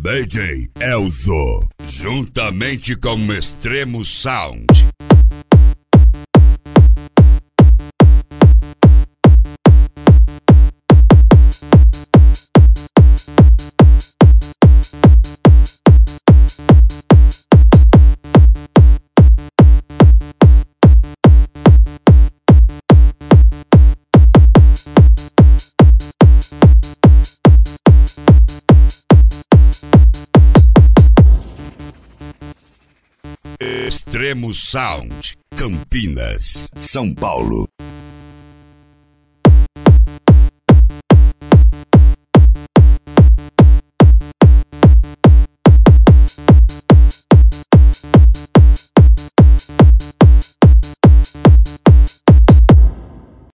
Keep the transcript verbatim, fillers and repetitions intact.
D J Elzo, juntamente com Extremo Sound. Extremo Sound, Campinas, São Paulo.